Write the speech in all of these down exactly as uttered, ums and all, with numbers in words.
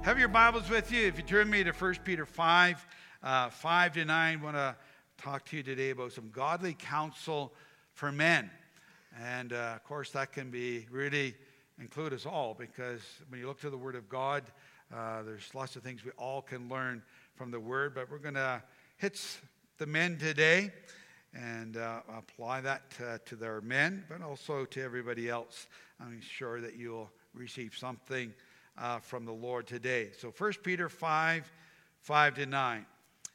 Have your Bibles with you. If you turn me to First Peter five, uh, five to nine, I want to talk to you today about some godly counsel for men. And, uh, of course, that can be really include us all, because when you look to the Word of God, uh, there's lots of things we all can learn from the Word. But we're going to hit the men today and uh, apply that to, to their men, but also to everybody else. I'm sure that you'll receive something Uh, from the Lord today. So First Peter five, five to nine.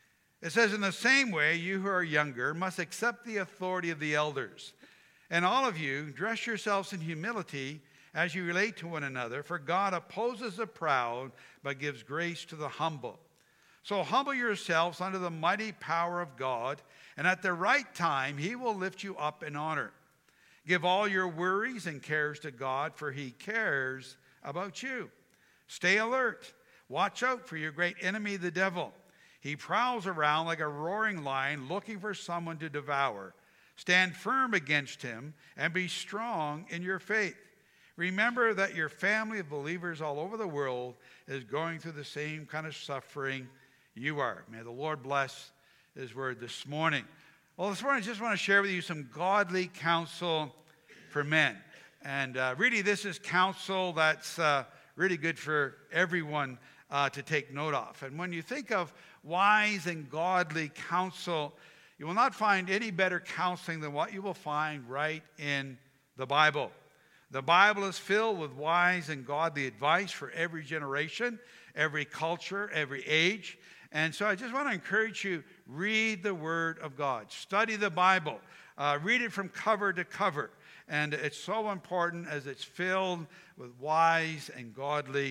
It says, "In the same way, you who are younger must accept the authority of the elders. And all of you, dress yourselves in humility as you relate to one another, for God opposes the proud, but gives grace to the humble. So humble yourselves under the mighty power of God, and at the right time he will lift you up in honor. Give all your worries and cares to God, for he cares about you. Stay alert. Watch out for your great enemy, the devil. He prowls around like a roaring lion looking for someone to devour. Stand firm against him and be strong in your faith. Remember that your family of believers all over the world is going through the same kind of suffering you are." May the Lord bless his word this morning. Well, this morning I just want to share with you some godly counsel for men. And uh, really this is counsel that's Uh, really good for everyone uh, to take note of. And when you think of wise and godly counsel, you will not find any better counseling than what you will find right in the Bible. The Bible is filled with wise and godly advice for every generation, every culture, every age. And so I just want to encourage you, read the Word of God. Study the Bible. Uh, read it from cover to cover. And it's so important as it's filled with wise and godly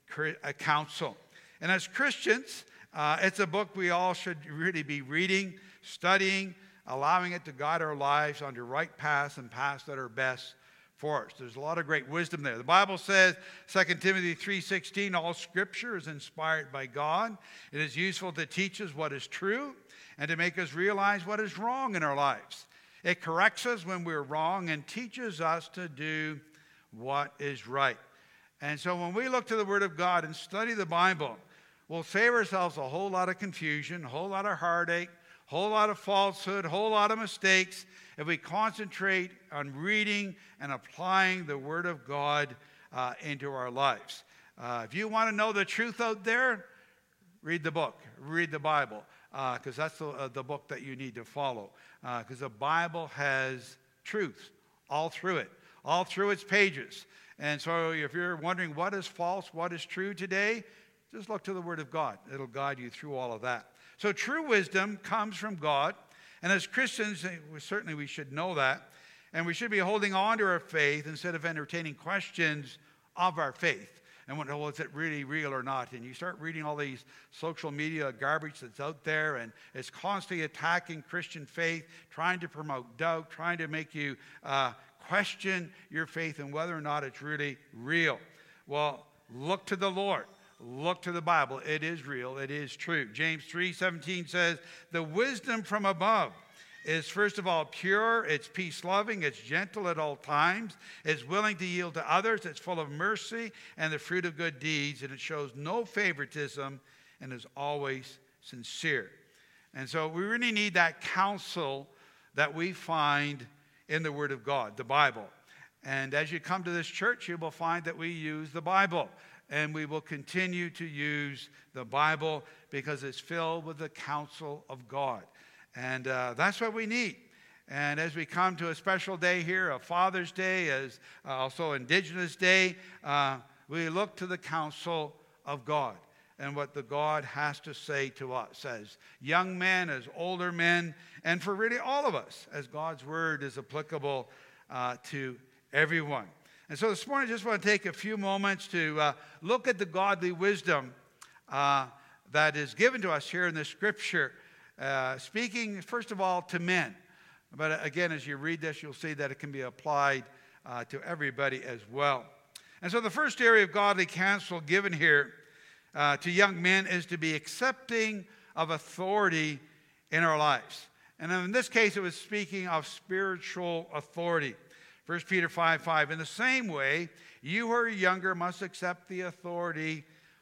counsel. And as Christians, uh, it's a book we all should really be reading, studying, allowing it to guide our lives on the right paths and paths that are best for us. There's a lot of great wisdom there. The Bible says, Second Timothy three sixteen, "All Scripture is inspired by God. It is useful to teach us what is true and to make us realize what is wrong in our lives. It corrects us when we're wrong and teaches us to do what is right." And so when we look to the Word of God and study the Bible, we'll save ourselves a whole lot of confusion, a whole lot of heartache, a whole lot of falsehood, a whole lot of mistakes if we concentrate on reading and applying the Word of God uh, into our lives. Uh, if you want to know the truth out there, read the book, read the Bible, because uh, that's the, uh, the book that you need to follow. Because uh, the Bible has truth all through it, all through its pages. And so if you're wondering what is false, what is true today, just look to the Word of God. It'll guide you through all of that. So true wisdom comes from God. And as Christians, certainly we should know that. And we should be holding on to our faith instead of entertaining questions of our faith. And wonder, well, is it really real or not? And you start reading all these social media garbage that's out there, and it's constantly attacking Christian faith, trying to promote doubt, trying to make you uh, question your faith and whether or not it's really real. Well, look to the Lord. Look to the Bible. It is real. It is true. James three seventeen says, "The wisdom from above is first of all pure, it's peace-loving, it's gentle at all times, it's willing to yield to others, it's full of mercy and the fruit of good deeds, and it shows no favoritism and is always sincere." And so we really need that counsel that we find in the Word of God, the Bible. And as you come to this church, you will find that we use the Bible. And we will continue to use the Bible because it's filled with the counsel of God. And uh, that's what we need. And as we come to a special day here, a Father's Day, as uh, also Indigenous Day, uh, we look to the counsel of God and what the God has to say to us as young men, as older men, and for really all of us, as God's Word is applicable uh, to everyone. And so this morning I just want to take a few moments to uh, look at the godly wisdom uh, that is given to us here in the Scripture, uh, speaking first of all to men. But again, as you read this, you'll see that it can be applied uh, to everybody as well. And so the first area of godly counsel given here uh, to young men is to be accepting of authority in our lives. And in this case, it was speaking of spiritual authority. First Peter five five, "In the same way, you who are younger must accept the authority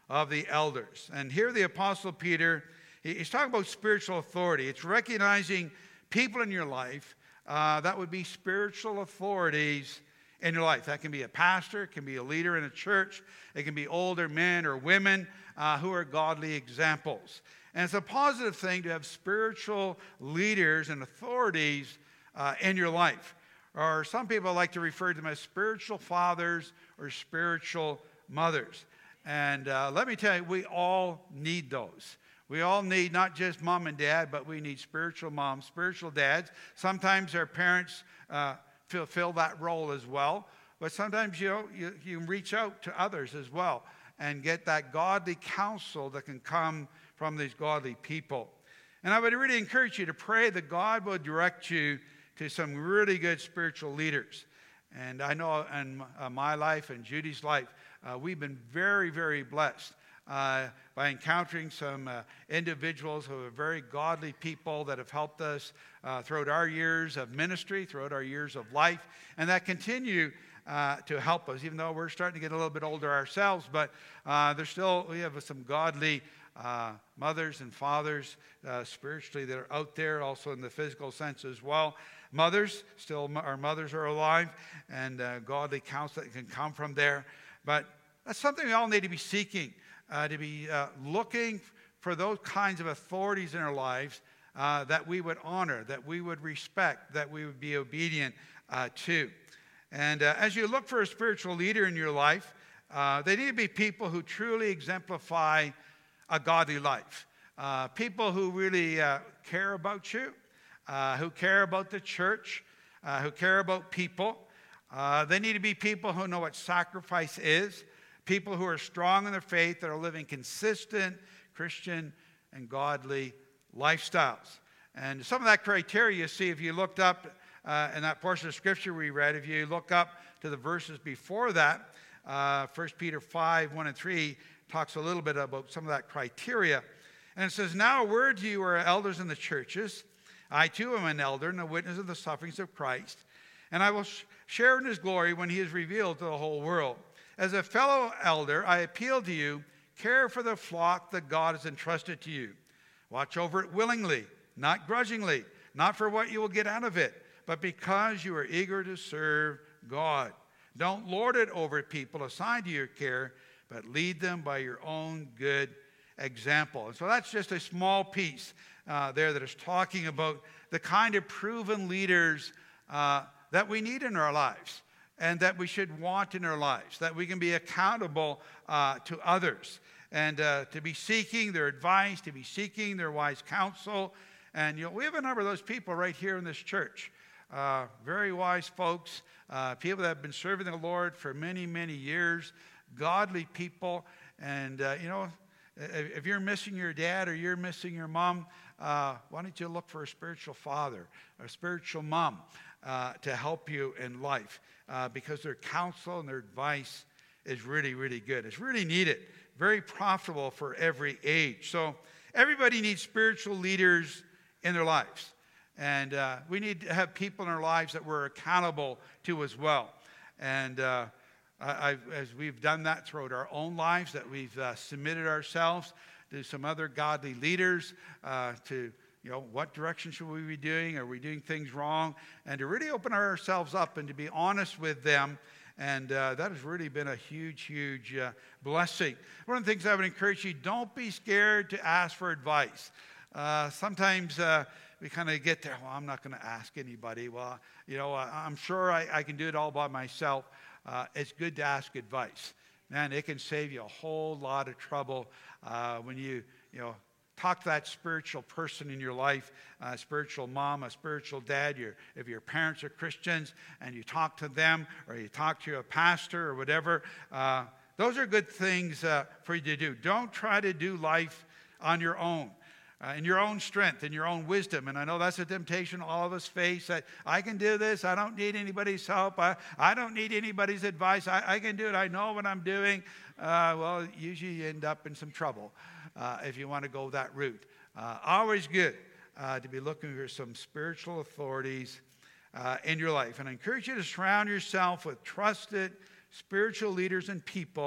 of the elders. And here the Apostle Peter, he's talking about spiritual authority. It's recognizing people in your life uh, that would be spiritual authorities in your life. That can be a pastor, it can be a leader in a church, it can be older men or women uh, who are godly examples. And it's a positive thing to have spiritual leaders and authorities uh, in your life. Or some people like to refer to them as spiritual fathers or spiritual mothers. And uh, let me tell you, we all need those. We all need not just mom and dad, but we need spiritual moms, spiritual dads. Sometimes our parents uh, fulfill that role as well. But sometimes, you know, you, you can reach out to others as well and get that godly counsel that can come from these godly people. And I would really encourage you to pray that God will direct you to some really good spiritual leaders. And I know in uh, my life and Judy's life, uh, we've been very, very blessed uh, by encountering some uh, individuals who are very godly people that have helped us uh, throughout our years of ministry, throughout our years of life, and that continue uh, to help us, even though we're starting to get a little bit older ourselves. But uh, there's still, we have some godly uh, mothers and fathers uh, spiritually that are out there, also in the physical sense as well. Mothers, still our mothers are alive, and uh, godly counsel that can come from there. But that's something we all need to be seeking, uh, to be uh, looking for those kinds of authorities in our lives uh, that we would honor, that we would respect, that we would be obedient uh, to. And uh, as you look for a spiritual leader in your life, uh, they need to be people who truly exemplify a godly life. Uh, people who really uh, care about you, uh, who care about the church, uh, who care about people. Uh, they need to be people who know what sacrifice is, people who are strong in their faith, that are living consistent Christian and godly lifestyles. And some of that criteria you see if you looked up uh, in that portion of Scripture we read, if you look up to the verses before that, uh, First Peter five, one and three talks a little bit about some of that criteria. And it says, "Now a word to you who are elders in the churches. I too am an elder and a witness of the sufferings of Christ, and I will sh- share in his glory when he is revealed to the whole world. As a fellow elder, I appeal to you, care for the flock that God has entrusted to you. Watch over it willingly, not grudgingly, not for what you will get out of it, but because you are eager to serve God. Don't lord it over people assigned to your care, but lead them by your own good example." And so that's just a small piece uh, there that is talking about the kind of proven leaders uh, that we need in our lives and that we should want in our lives, that we can be accountable uh, to others and uh, to be seeking their advice, to be seeking their wise counsel. And you know, we have a number of those people right here in this church, uh, very wise folks, uh, people that have been serving the Lord for many, many years, godly people. And, uh, you know, if you're missing your dad or you're missing your mom, uh, why don't you look for a spiritual father or a spiritual mom uh, to help you in life uh, because their counsel and their advice is really, really good. It's really needed, very profitable for every age. So everybody needs spiritual leaders in their lives. And uh, we need to have people in our lives that we're accountable to as well. And uh, I, as we've done that throughout our own lives, that we've uh, submitted ourselves to some other godly leaders uh, to, you know, what direction should we be doing? Are we doing things wrong? And to really open ourselves up and to be honest with them. And uh, that has really been a huge, huge uh, blessing. One of the things I would encourage you, don't be scared to ask for advice. Uh, sometimes uh, we kind of get there, well, I'm not going to ask anybody. Well, you know, I'm sure I, I can do it all by myself. Uh, it's good to ask advice. Man, it can save you a whole lot of trouble uh, when you, you know, talk to that spiritual person in your life, a spiritual mom, a spiritual dad. Your, if your parents are Christians and you talk to them or you talk to a pastor or whatever, uh, those are good things uh, for you to do. Don't try to do life on your own. Uh, in your own strength, in your own wisdom. And I know that's a temptation all of us face. That I can do this. I don't need anybody's help. I, I don't need anybody's advice. I, I can do it. I know what I'm doing. Uh, well, usually you end up in some trouble uh, if you want to go that route. Uh, always good uh, to be looking for some spiritual authorities uh, in your life. And I encourage you to surround yourself with trusted spiritual leaders and people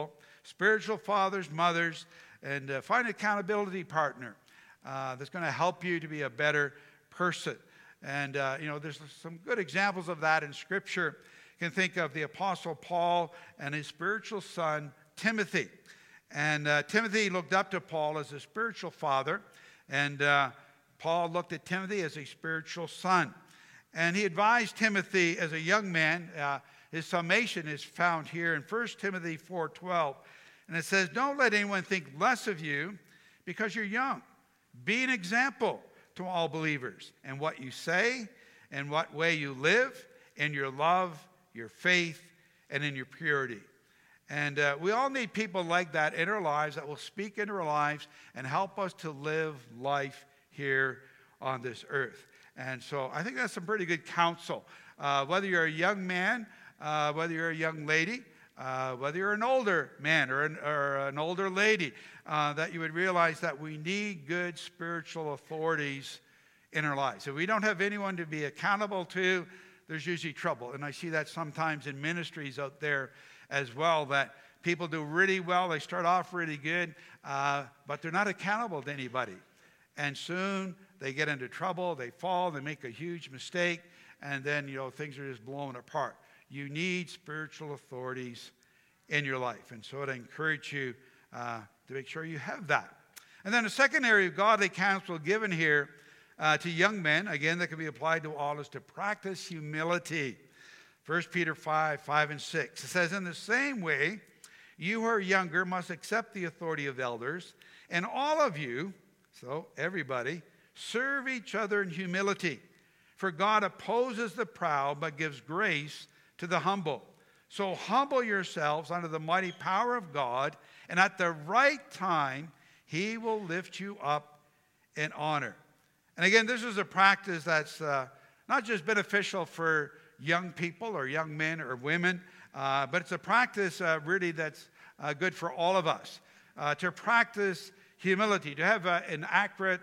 spiritual fathers, mothers, and uh, find an accountability partner uh, that's going to help you to be a better person. And, uh, you know, there's some good examples of that in Scripture. You can think of the Apostle Paul and his spiritual son, Timothy. And uh, Timothy looked up to Paul as a spiritual father, and uh, Paul looked at Timothy as a spiritual son. And he advised Timothy as a young man. Uh, his summation is found here in First Timothy four twelve. And it says, don't let anyone think less of you because you're young. Be an example to all believers in what you say, in what way you live, in your love, your faith, and in your purity. And uh, we all need people like that in our lives that will speak into our lives and help us to live life here on this earth. And so I think that's some pretty good counsel. Uh, whether you're a young man, uh, whether you're a young lady, uh, whether you're an older man or an, or an older lady, uh, that you would realize that we need good spiritual authorities in our lives. If we don't have anyone to be accountable to, there's usually trouble. And I see that sometimes in ministries out there as well, that people do really well. They start off really good, uh, but they're not accountable to anybody. And soon they get into trouble, they fall, they make a huge mistake, and then, you know, things are just blown apart. You need spiritual authorities in your life. And so I'd encourage you uh, to make sure you have that. And then the second area of godly counsel given here uh, to young men, again, that can be applied to all, is to practice humility. First Peter five, five and six. It says, in the same way, you who are younger must accept the authority of elders, and all of you, so everybody, serve each other in humility. For God opposes the proud, but gives grace to the humble. So humble yourselves under the mighty power of God, and at the right time, he will lift you up in honor. And again, this is a practice that's uh, not just beneficial for young people or young men or women, uh, but it's a practice uh, really that's uh, good for all of us. Uh, to practice humility, to have uh, an accurate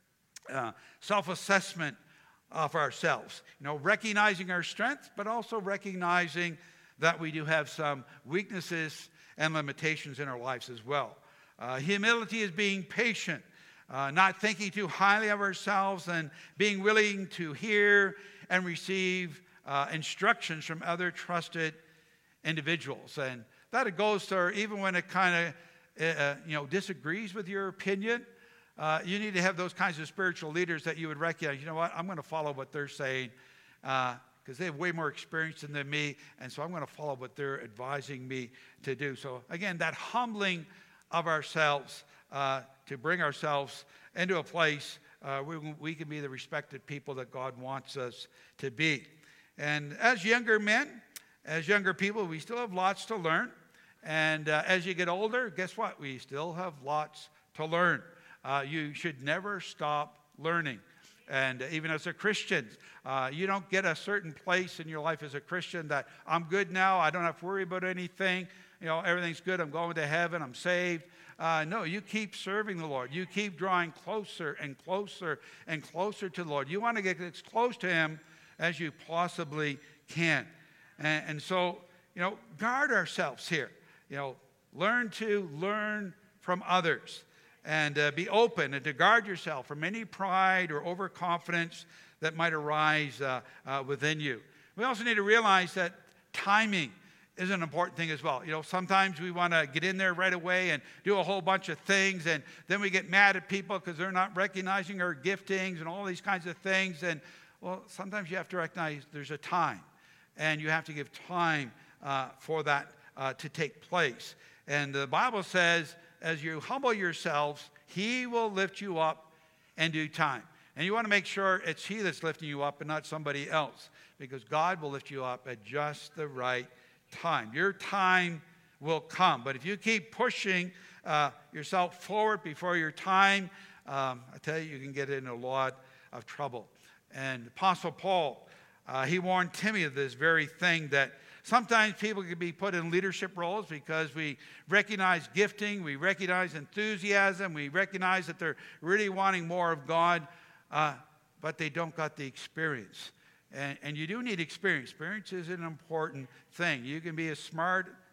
uh, self-assessment of ourselves. You know, recognizing our strengths, but also recognizing that we do have some weaknesses and limitations in our lives as well. Uh, humility is being patient, uh, not thinking too highly of ourselves, and being willing to hear and receive uh, instructions from other trusted individuals. And that it goes to, even when it kind of, uh, you know, disagrees with your opinion, Uh, you need to have those kinds of spiritual leaders that you would recognize, you know what, I'm going to follow what they're saying because uh, they have way more experience than me, and so I'm going to follow what they're advising me to do. So again, that humbling of ourselves uh, to bring ourselves into a place uh, where we can be the respected people that God wants us to be. And as younger men, as younger people, we still have lots to learn. And uh, as you get older, guess what? We still have lots to learn. Uh, you should never stop learning. And even as a Christian, uh, you don't get a certain place in your life as a Christian that I'm good now, I don't have to worry about anything, you know, everything's good, I'm going to heaven, I'm saved. Uh, no, you keep serving the Lord. You keep drawing closer and closer and closer to the Lord. You want to get as close to Him as you possibly can. And, and so, you know, guard ourselves here. You know, learn to learn from others. And uh, be open and to guard yourself from any pride or overconfidence that might arise uh, uh, within you. We also need to realize that timing is an important thing as well. You know, sometimes we want to get in there right away and do a whole bunch of things, and then we get mad at people because they're not recognizing our giftings and all these kinds of things. And, well, sometimes you have to recognize there's a time, and you have to give time uh, for that uh, to take place. And the Bible says, as you humble yourselves, He will lift you up in due time. And you want to make sure it's He that's lifting you up and not somebody else, because God will lift you up at just the right time. Your time will come. But if you keep pushing uh, yourself forward before your time, um, I tell you, you can get in a lot of trouble. And Apostle Paul, uh, he warned Timothy of this very thing, that sometimes people can be put in leadership roles because we recognize gifting, we recognize enthusiasm, we recognize that they're really wanting more of God, uh, but they don't got the experience. And, and you do need experience. Experience is an important thing. You can be as smart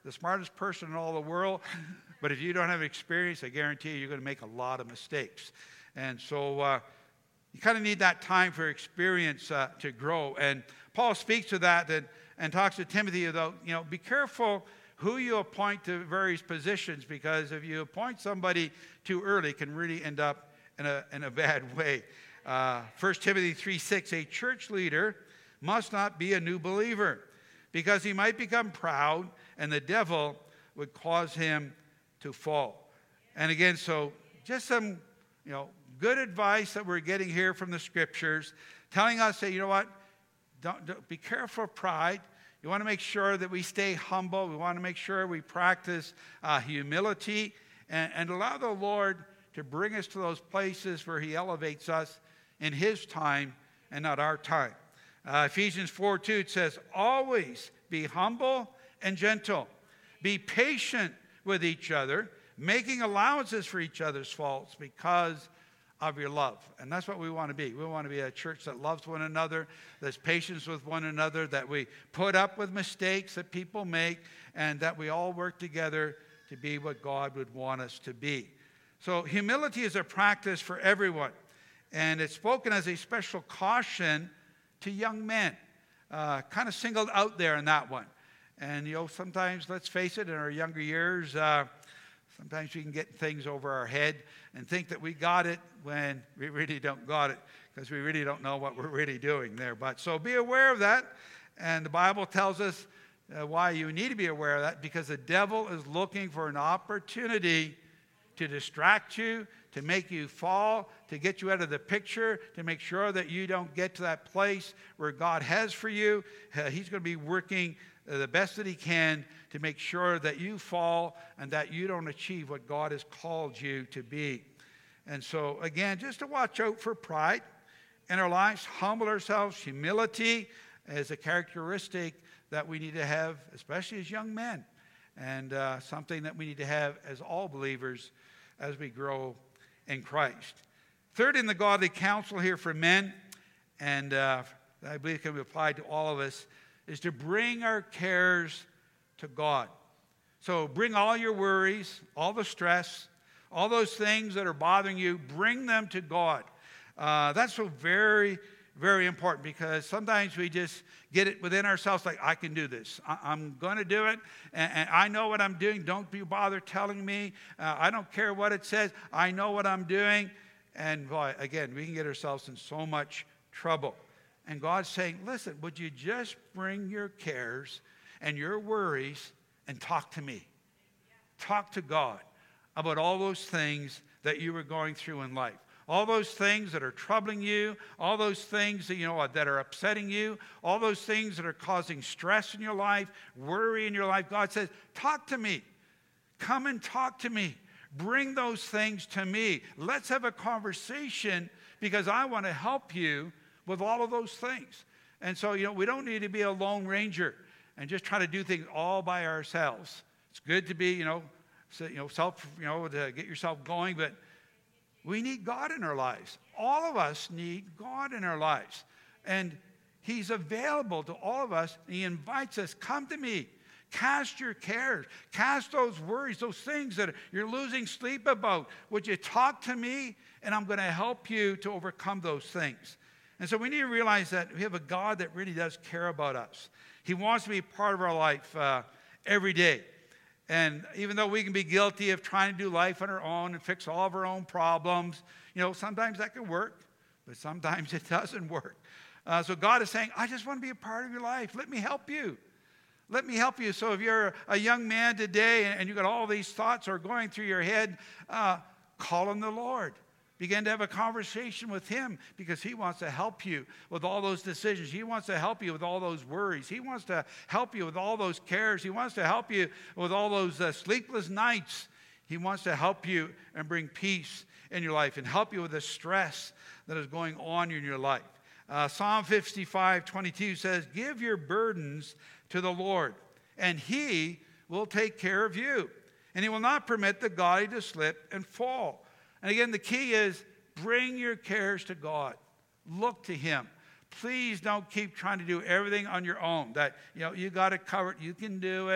the smartest person in all the world, but if you don't have experience, I guarantee you, you're going to make a lot of mistakes. And so uh, you kind of need that time for experience uh, to grow. And Paul speaks to that and, and talks to Timothy about, you know, be careful who you appoint to various positions, because if you appoint somebody too early, it can really end up in a, in a bad way. Uh, First Timothy three six, a church leader must not be a new believer, because he might become proud and the devil would cause him to fall. And again, so just some, you know, good advice that we're getting here from the scriptures, telling us that, you know what, don't, don't be careful of pride. You want to make sure that we stay humble. We want to make sure we practice uh, humility and, and allow the Lord to bring us to those places where he elevates us in his time and not our time. Uh, Ephesians four two, it says, always be humble and gentle. Be patient with each other, making allowances for each other's faults because of your love. And that's what we want to be. We want to be a church that loves one another, that's patient with one another, that we put up with mistakes that people make, and that we all work together to be what God would want us to be. So humility is a practice for everyone, and it's spoken as a special caution to young men, uh, kind of singled out there in that one. And, you know, sometimes, let's face it, in our younger years, uh, sometimes we can get things over our head and think that we got it when we really don't got it, because we really don't know what we're really doing there. But so be aware of that. And the Bible tells us uh, why you need to be aware of that, because the devil is looking for an opportunity to distract you, to make you fall, to get you out of the picture, to make sure that you don't get to that place where God has for you. Uh, he's going to be working uh, the best that he can to make sure that you fall and that you don't achieve what God has called you to be. And so, again, just to watch out for pride in our lives, humble ourselves. Humility is a characteristic that we need to have, especially as young men, and uh, something that we need to have as all believers as we grow in Christ. Third, in the godly counsel here for men, and uh, I believe can be applied to all of us, is to bring our cares to God. So bring all your worries, all the stress, all those things that are bothering you, bring them to God. Uh, that's so very, very important, because sometimes we just get it within ourselves like, I can do this. I, I'm going to do it, and, and I know what I'm doing. Don't be bothered telling me. Uh, I don't care what it says. I know what I'm doing. And boy, again, we can get ourselves in so much trouble. And God's saying, listen, would you just bring your cares and your worries and talk to me? Talk to God about all those things that you were going through in life. All those things that are troubling you, all those things that, you know, that are upsetting you, all those things that are causing stress in your life, worry in your life. God says, talk to me. Come and talk to me. Bring those things to me. Let's have a conversation, because I want to help you with all of those things. And so, you know, we don't need to be a lone ranger and just try to do things all by ourselves. It's good to be, you know, so, you know, self, you know, to get yourself going, but we need God in our lives. All of us need God in our lives. And he's available to all of us. He invites us, come to me. Cast your cares. Cast those worries, those things that you're losing sleep about. Would you talk to me? And I'm going to help you to overcome those things. And so we need to realize that we have a God that really does care about us. He wants to be part of our life uh, every day. And even though we can be guilty of trying to do life on our own and fix all of our own problems, you know, sometimes that can work, but sometimes it doesn't work. Uh, so God is saying, I just want to be a part of your life. Let me help you. Let me help you. So if you're a young man today and you've got all these thoughts are going through your head, uh, call on the Lord. Begin to have a conversation with him, because he wants to help you with all those decisions. He wants to help you with all those worries. He wants to help you with all those cares. He wants to help you with all those uh, sleepless nights. He wants to help you and bring peace in your life and help you with the stress that is going on in your life. Uh, Psalm fifty-five twenty-two says, give your burdens to the Lord, and he will take care of you. And he will not permit the godly to slip and fall. And again, the key is bring your cares to God. Look to him. Please don't keep trying to do everything on your own. That, you know, you got it covered. You can do it.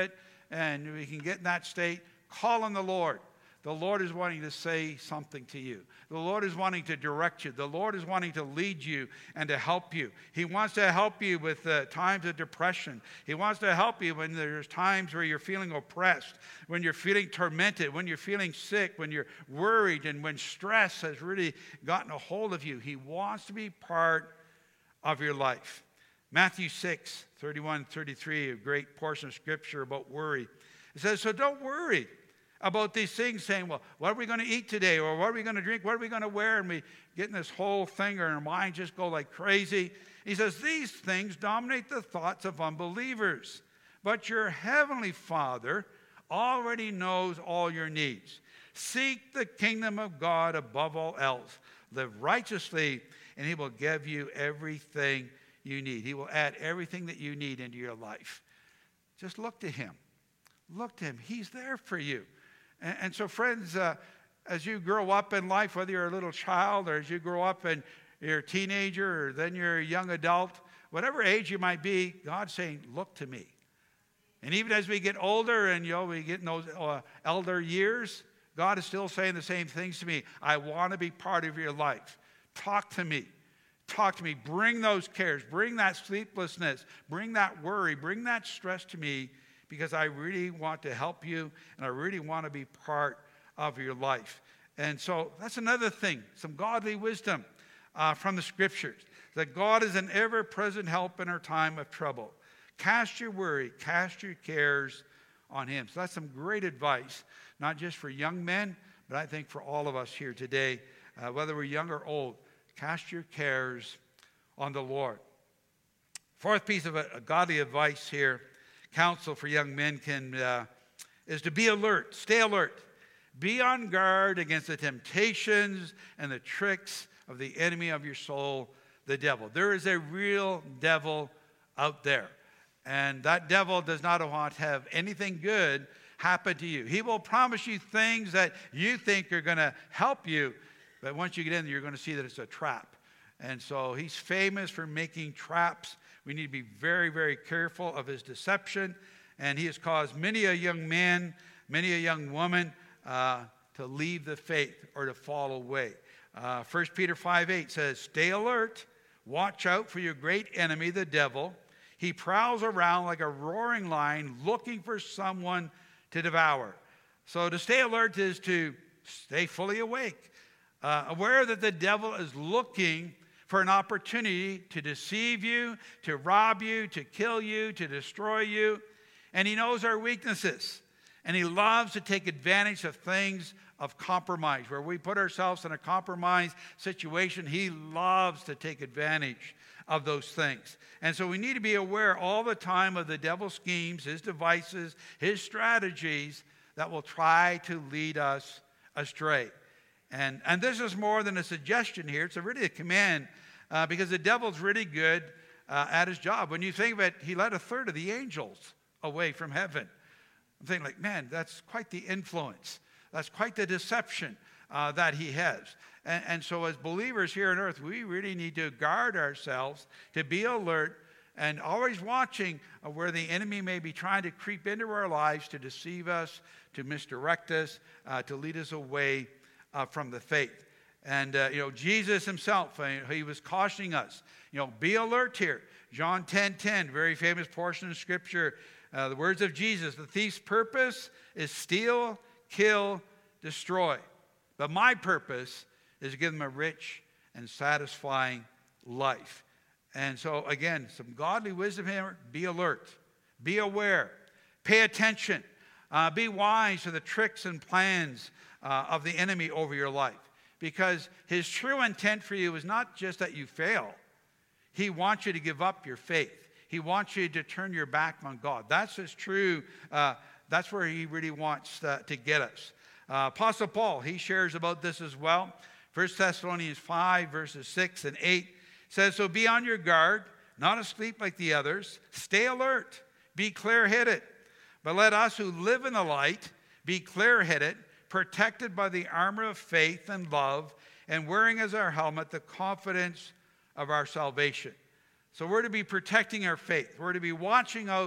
and we can get in that state, call on the Lord. The Lord is wanting to say something to you. The Lord is wanting to direct you. The Lord is wanting to lead you and to help you. He wants to help you with uh, times of depression. He wants to help you when there's times where you're feeling oppressed, when you're feeling tormented, when you're feeling sick, when you're worried, and when stress has really gotten a hold of you. He wants to be part of your life. Matthew six, thirty-one, thirty-three, a great portion of scripture about worry. It says, so don't worry about these things, saying, well, what are we going to eat today? Or what are we going to drink? What are we going to wear? And we get in this whole thing, or our minds just go like crazy. He says, these things dominate the thoughts of unbelievers. But your heavenly Father already knows all your needs. Seek the kingdom of God above all else. Live righteously, and he will give you everything you need. He will add everything that you need into your life. Just look to him. Look to him. He's there for you. And, and so, friends, uh, as you grow up in life, whether you're a little child or as you grow up and you're a teenager or then you're a young adult, whatever age you might be, God's saying, look to me. And even as we get older and, you know, we get in those uh, elder years, God is still saying the same things to me. I want to be part of your life. Talk to me. Talk to me. Bring those cares. Bring that sleeplessness. Bring that worry. Bring that stress to me, because I really want to help you and I really want to be part of your life. And so that's another thing, some godly wisdom uh, from the scriptures, that God is an ever-present help in our time of trouble. Cast your worry, cast your cares on him. So that's some great advice, not just for young men, but I think for all of us here today, uh, whether we're young or old. Cast your cares on the Lord. Fourth piece of a, a godly advice here, counsel for young men, can uh, is to be alert, stay alert. Be on guard against the temptations and the tricks of the enemy of your soul, the devil. There is a real devil out there. And that devil does not want to have anything good happen to you. He will promise you things that you think are going to help you, but once you get in there, you're going to see that it's a trap. And so he's famous for making traps. We need to be very, very careful of his deception. And he has caused many a young man, many a young woman uh, to leave the faith or to fall away. Uh, First Peter five eight says, stay alert, watch out for your great enemy, the devil. He prowls around like a roaring lion looking for someone to devour. So to stay alert is to stay fully awake, uh, aware that the devil is looking for an opportunity to deceive you, to rob you, to kill you, to destroy you. And he knows our weaknesses. And he loves to take advantage of things of compromise. Where we put ourselves in a compromised situation, he loves to take advantage of those things. And so we need to be aware all the time of the devil's schemes, his devices, his strategies that will try to lead us astray. And, and this is more than a suggestion here. It's a really a command, uh, because the devil's really good uh, at his job. When you think of it, he led a third of the angels away from heaven. I'm thinking like, man, that's quite the influence. That's quite the deception uh, that he has. And, and so as believers here on earth, we really need to guard ourselves, to be alert, and always watching uh, where the enemy may be trying to creep into our lives to deceive us, to misdirect us, uh, to lead us away Uh, from the faith. And, uh, you know, Jesus himself, uh, he was cautioning us, you know, be alert here. John ten ten, very famous portion of Scripture, uh, the words of Jesus, the thief's purpose is steal, kill, destroy. But my purpose is to give them a rich and satisfying life. And so, again, some godly wisdom here, be alert, be aware, pay attention, uh, be wise to the tricks and plans Uh, of the enemy over your life. Because his true intent for you is not just that you fail. He wants you to give up your faith. He wants you to turn your back on God. That's his true, uh, that's where he really wants to, to get us. Uh, Apostle Paul, he shares about this as well. First Thessalonians five, verses six and eight says, so be on your guard, not asleep like the others. Stay alert, be clear-headed. But let us who live in the light be clear-headed, protected by the armor of faith and love, and wearing as our helmet the confidence of our salvation. So we're to be protecting our faith. We're to be watching out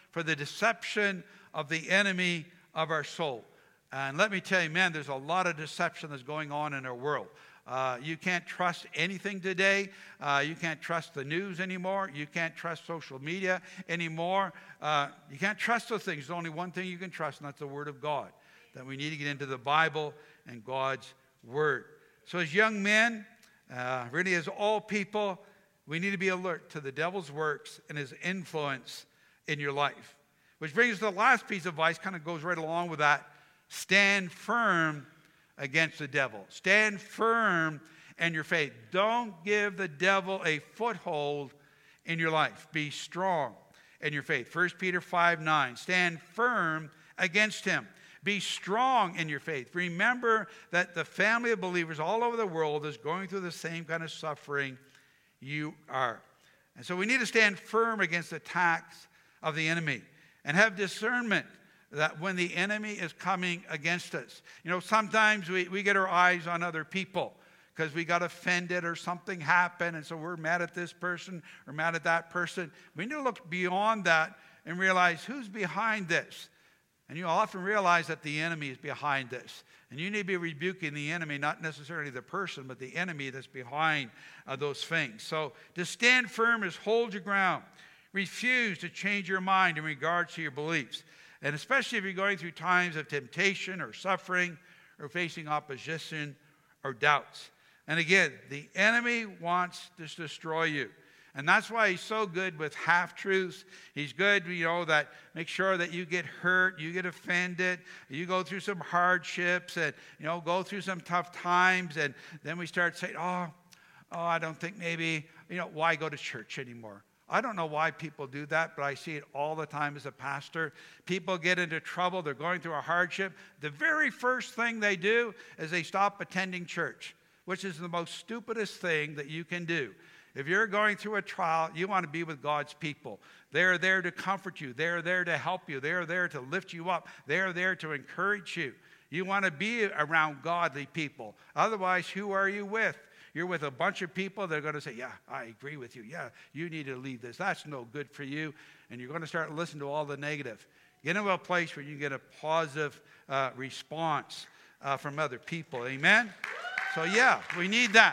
for the deception of the enemy of our soul. And let me tell you, man, there's a lot of deception that's going on in our world. Uh, you can't trust anything today. Uh, you can't trust the news anymore. You can't trust social media anymore. Uh, you can't trust those things. There's only one thing you can trust, and that's the Word of God. That we need to get into the Bible and God's Word. So as young men, uh, really as all people, we need to be alert to the devil's works and his influence in your life. Which brings us to the last piece of advice, kind of goes right along with that. Stand firm against the devil. Stand firm in your faith. Don't give the devil a foothold in your life. Be strong in your faith. First Peter five nine. Stand firm against him. Be strong in your faith. Remember that the family of believers all over the world is going through the same kind of suffering you are. And so we need to stand firm against the attacks of the enemy and have discernment that when the enemy is coming against us. You know, sometimes we, we get our eyes on other people because we got offended or something happened, and so we're mad at this person or mad at that person. We need to look beyond that and realize who's behind this. And you often realize that the enemy is behind this. And you need to be rebuking the enemy, not necessarily the person, but the enemy that's behind uh, those things. So to stand firm is hold your ground. Refuse to change your mind in regards to your beliefs. And especially if you're going through times of temptation or suffering or facing opposition or doubts. And again, the enemy wants to destroy you. And that's why he's so good with half-truths. He's good, you know, that make sure that you get hurt, you get offended, you go through some hardships and, you know, go through some tough times. And then we start saying, oh, oh, I don't think maybe, you know, why go to church anymore? I don't know why people do that, but I see it all the time as a pastor. People get into trouble. They're going through a hardship. The very first thing they do is they stop attending church, which is the most stupidest thing that you can do. If you're going through a trial, you want to be with God's people. They're there to comfort you. They're there to help you. They're there to lift you up. They're there to encourage you. You want to be around godly people. Otherwise, who are you with? You're with a bunch of people that are going to say, yeah, I agree with you. Yeah, you need to leave this. That's no good for you. And you're going to start listening to all the negative. Get into a place where you get a positive uh, response uh, from other people. Amen? So, yeah, we need that.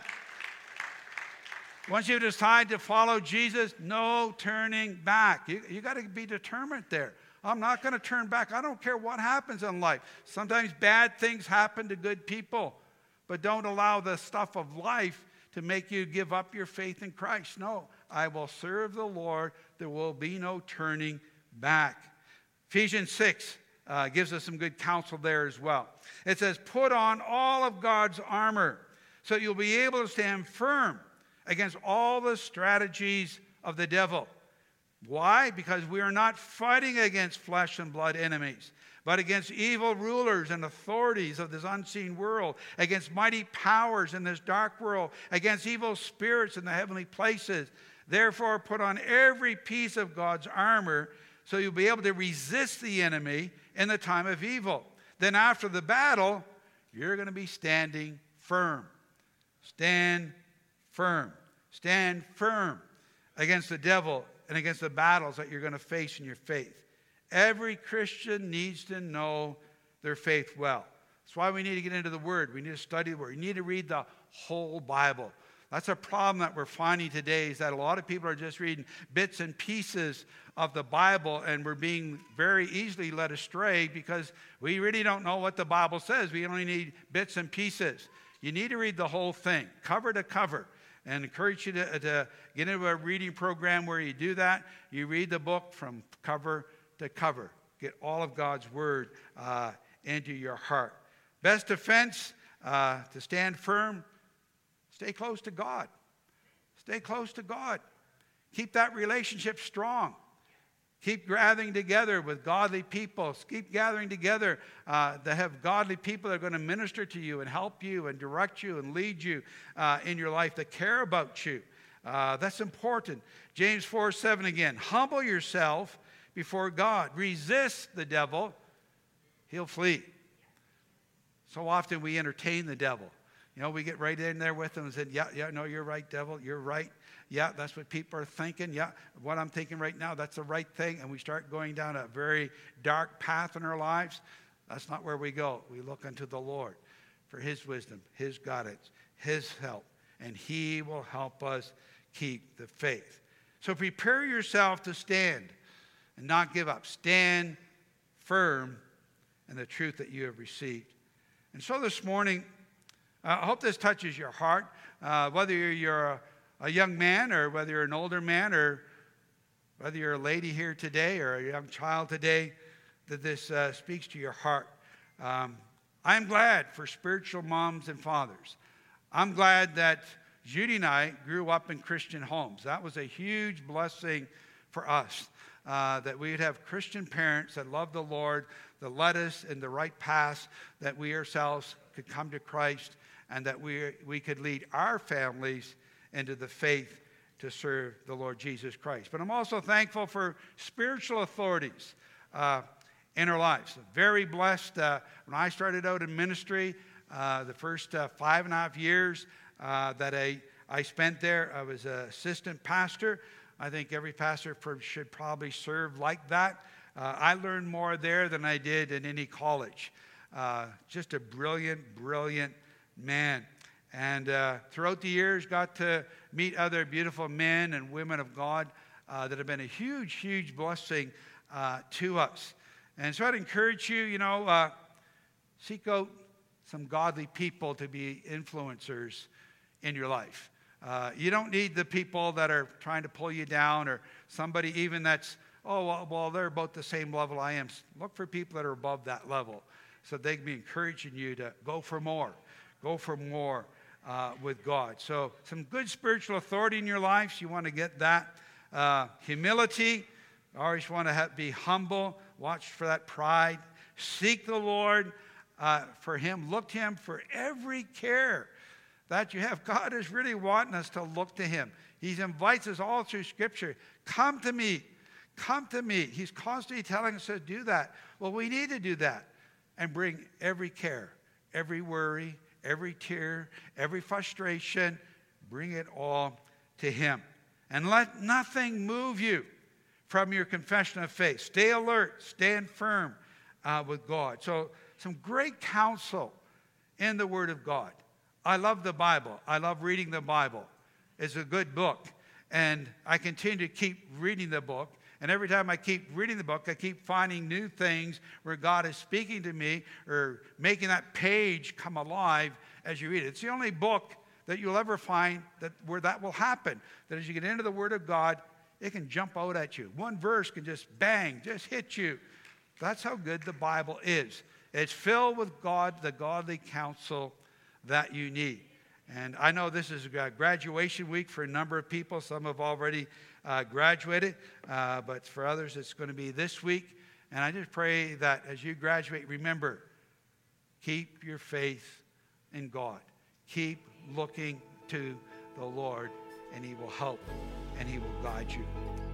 Once you decide to follow Jesus, no turning back. You, you got to be determined there. I'm not going to turn back. I don't care what happens in life. Sometimes bad things happen to good people. But don't allow the stuff of life to make you give up your faith in Christ. No, I will serve the Lord. There will be no turning back. Ephesians six uh, gives us some good counsel there as well. It says, put on all of God's armor so you'll be able to stand firm against all the strategies of the devil. Why? Because we are not fighting against flesh and blood enemies, but against evil rulers and authorities of this unseen world, against mighty powers in this dark world, against evil spirits in the heavenly places. Therefore, put on every piece of God's armor so you'll be able to resist the enemy in the time of evil. Then after the battle, you're going to be standing firm. Stand firm. Stand firm against the devil and against the battles that you're going to face in your faith. Every Christian needs to know their faith well. That's why we need to get into the Word. We need to study the Word. You need to read the whole Bible. That's a problem that we're finding today, is that a lot of people are just reading bits and pieces of the Bible, and we're being very easily led astray because we really don't know what the Bible says. We only need bits and pieces. You need to read the whole thing, cover to cover. And encourage you to, to get into a reading program where you do that. You read the book from cover to cover. Get all of God's Word uh, into your heart. Best defense uh, to stand firm, stay close to God. Stay close to God. Keep that relationship strong. Keep gathering together with godly people. Keep gathering together uh, to have godly people that are going to minister to you and help you and direct you and lead you uh, in your life, that care about you. Uh, that's important. James four seven again. Humble yourself before God. Resist the devil. He'll flee. So often we entertain the devil. You know, we get right in there with them and said, yeah, yeah, no, you're right, devil. You're right. Yeah, that's what people are thinking. Yeah, what I'm thinking right now, that's the right thing. And we start going down a very dark path in our lives. That's not where we go. We look unto the Lord for his wisdom, his guidance, his help. And he will help us keep the faith. So prepare yourself to stand and not give up. Stand firm in the truth that you have received. And so this morning, uh, I hope this touches your heart. Uh, whether you're a, a young man or whether you're an older man or whether you're a lady here today or a young child today, that this uh, speaks to your heart. Um, I'm glad for spiritual moms and fathers. I'm glad that Judy and I grew up in Christian homes. That was a huge blessing for us, uh, that we would have Christian parents that loved the Lord, that led us in the right path, that we ourselves could come to Christ, and that we, we could lead our families into the faith to serve the Lord Jesus Christ. But I'm also thankful for spiritual authorities uh, in our lives. Very blessed. Uh, when I started out in ministry, uh, the first uh, five and a half years uh, that I, I spent there, I was an assistant pastor. I think every pastor should probably serve like that. Uh, I learned more there than I did in any college. Uh, just a brilliant, brilliant man. And uh, throughout the years, got to meet other beautiful men and women of God uh, that have been a huge, huge blessing uh, to us. And so I'd encourage you, you know, uh, seek out some godly people to be influencers in your life. Uh, you don't need the people that are trying to pull you down or somebody even that's, oh, well, well, they're about the same level I am. Look for people that are above that level so they can be encouraging you to go for more. Go for more uh, with God. So some good spiritual authority in your life. You want to get that. Uh, humility. Always want to have, be humble. Watch for that pride. Seek the Lord uh, for him. Look to him for every care that you have. God is really wanting us to look to him. He invites us all through Scripture. Come to me. Come to me. He's constantly telling us to do that. Well, we need to do that and bring every care, every worry, every tear, every frustration. Bring it all to him. And let nothing move you from your confession of faith. Stay alert. Stand firm uh, with God. So some great counsel in the Word of God. I love the Bible. I love reading the Bible. It's a good book. And I continue to keep reading the book. And every time I keep reading the book, I keep finding new things where God is speaking to me or making that page come alive as you read it. It's the only book that you'll ever find that where that will happen. That as you get into the Word of God, it can jump out at you. One verse can just bang, just hit you. That's how good the Bible is. It's filled with God, the godly counsel that you need. And I know this is a graduation week for a number of people. Some have already uh, graduated, uh, but for others it's going to be this week. And I just pray that as you graduate, remember, keep your faith in God. Keep looking to the Lord, and he will help and he will guide you.